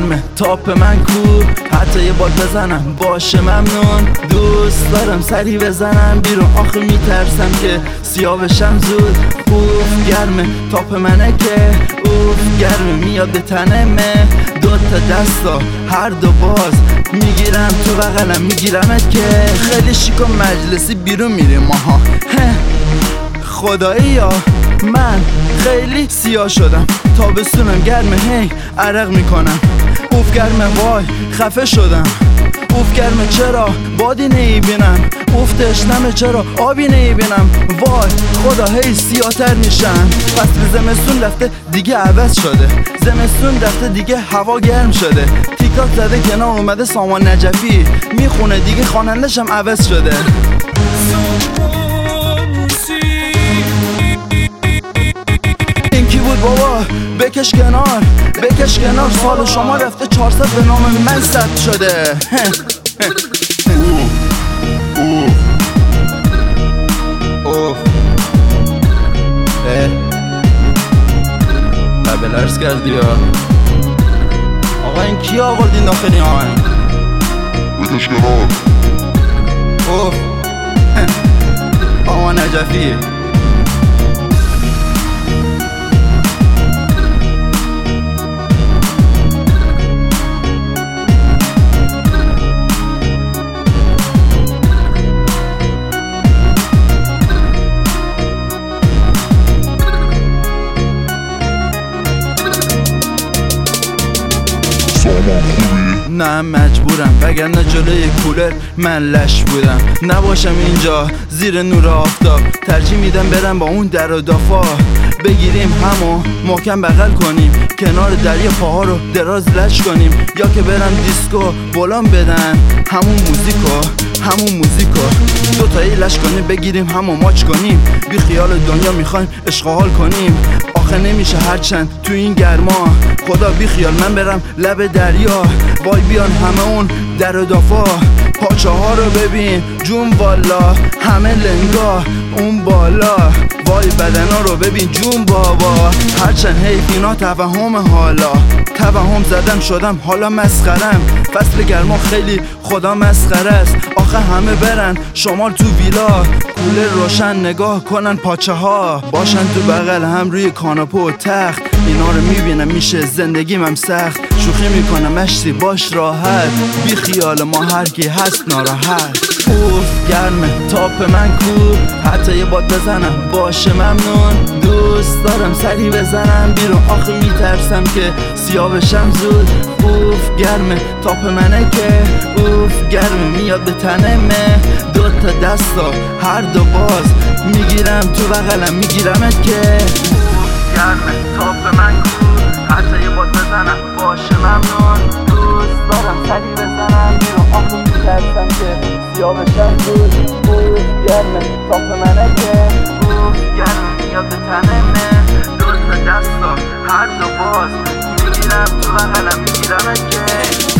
گرمه تاپ من کو، حتی یه باد بزنم باشه ممنون. دوست دارم سری بزنم بیرون، آخه میترسم که سیاه بشم زود. اوف گرمه تاپ منه که اوف گرمه میاد به تنمه. دوتا دستا هر دو باز میگیرم تو بغلم میگیرمت که خیلی شیک و مجلسی بیرون میریم ماها. خدایی یا من خیلی سیاه شدم، تابستونم گرمه هی عرق میکنم. اوف گرمه وای خفه شدم. اوف گرمه چرا بادی نیبینم، اوف تشنمه چرا آبی نیبینم. وای خدا هی سیاه‌تر میشم. فصل زمستون رفته دیگه عوض شده، زمستون رفته دیگه هوا گرم شده. تیک تاک زده کنار اومده سامان نجفی میخونه دیگه خواننده‌شم عوض شده. این کی بود بابا؟ بکش کنار بکش کنار، سال شما رفته 400 به نام من ثبت شده. بلرز کردی یا آقا؟ این کی آوردین داخل این آهنگ؟ بکش کنار. آقا نجفی نه مجبورم وگرنه جلوی کولر من لش بودم. نباشم اینجا زیر نور آفتاب، ترجیح میدم برم با اون در و دافا. بگیریم همو محکم بغل کنیم، کنار دریا پاها رو دراز لش کنیم. یا که برم دیسکو بلان بدن همون موزیکو دوتایی لش کنیم. بگیریم همو ماچ کنیم، بی خیال دنیا میخوایم عشق حال کنیم. آخه نمیشه هرچند تو این گرما، خدا بی خیال من برم لب دریا. وای بیان همه اون در و دافا، پاچه ها رو ببین جون والا همه لنگا اون بالا. وای بدن ها رو ببین جون بابا، هرچند حیف اینا توهم حالا. توهم زدم شدم حالا مسخرم، فصل گرما خیلی خدا مسخره است. آخه همه برن شمال تو ویلا، کولر روشن نگاه کنن پاچه ها، باشن تو بغل هم روی کاناپه و تخت. اینا رو میبینم میشه زندگیم هم سخت، شوخی میکنم مشتی باش راحت، بی خیال ما هر کی هست ناراحت. اوف گرمه تاپ من کو، حتی یه باد بزنم باشه ممنون. دوست دارم سری بزنم بیرون، آخه میترسم که سیاه بشم زود. اوف گرمه تاپ منه که اوف گرمه میاد به تنمه. دوتا دستا هر دو باز میگیرم تو بغلم میگیرمت که اوف گرمه تاپ من کو، حتی یه باد بزنم باشه ممنون. دوست دارم سری بزنم بیرون، آخه میترسم که سیاه بشم زود. اوف گرمه تاپ منه که اوف گرمه میاد به تنمه. دوتا دستا هر دو باز میگیرم تو بغلم میگیرمت که